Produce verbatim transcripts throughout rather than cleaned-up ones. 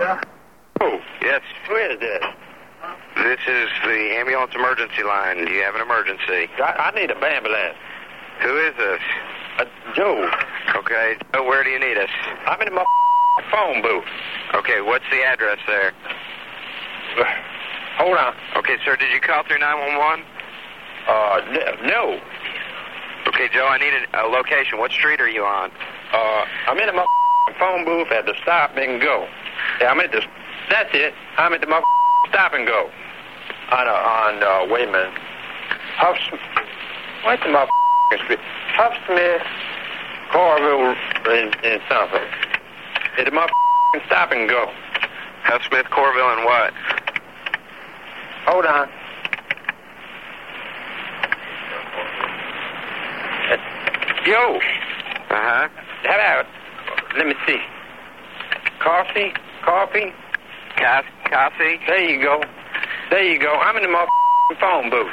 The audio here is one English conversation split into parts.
Oh, Yes. who is this? This is the ambulance emergency line. Do you have an emergency? I, I need a ambulance. Who is this? Uh, Joe, Okay. Oh, where do you need us? I'm in my phone booth. Okay, what's the address there? Hold on. Okay, sir, did you call through nine one one? Uh, n- no. Okay, Joe, I need a, a location. What street are you on? Uh, I'm in my phone booth at the stop and go. Yeah, I'm at the, that's it. I'm at the stop and go. On, uh, on, uh, wait a minute. Huff, what's the motherfucking street? Huff Smith, Corville, and, and something. At the motherfucking stop and go. Huff Smith, Corville, and what? Hold on. Yo. Uh-huh. How about, let me see. Coffee? Coffee? Cass- Cassie? There you go. There you go. I'm in the motherfucking phone booth.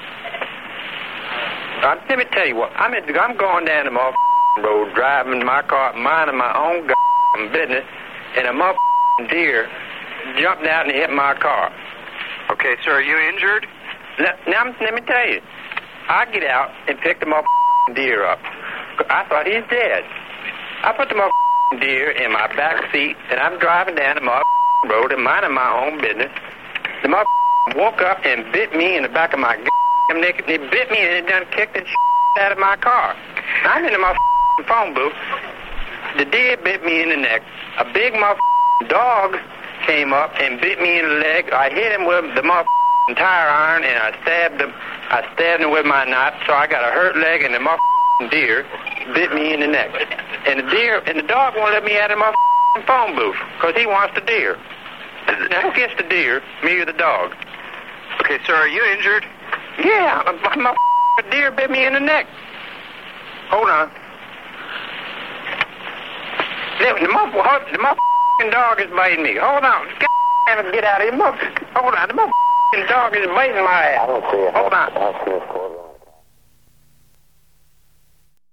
Uh, let me tell you what. I'm, in, I'm going down the motherfucking road, driving my car, minding my own goddamn business, and a motherfucking deer jumped out and hit my car. Okay, sir, are you injured? Now, now let me tell you. I get out and pick the motherfucking deer up. I thought he's dead. I put the motherfucking deer in my back seat, and I'm driving down the motherfucking road and minding my own business. The motherfucker woke up and bit me in the back of my goddamn neck. He bit me and it done kicked the shit out of my car. I'm in the motherfucking phone booth. The deer bit me in the neck. A big motherfucking dog came up and bit me in the leg. I hit him with the motherfucking tire iron and I stabbed him. I stabbed him with my knife, so I got a hurt leg, and the motherfucking deer bit me in the neck. And the deer and the dog won't let me out of the motherfucking phone booth because he wants the deer. Now, who gets the deer, me or the dog? Okay, sir, are you injured? Yeah, my, my f- deer bit me in the neck. Hold on. The, the, mother, the motherfucking dog is biting me. Hold on. God, get out of here. Mother, hold on. The motherfucking dog is biting my ass. Hold on.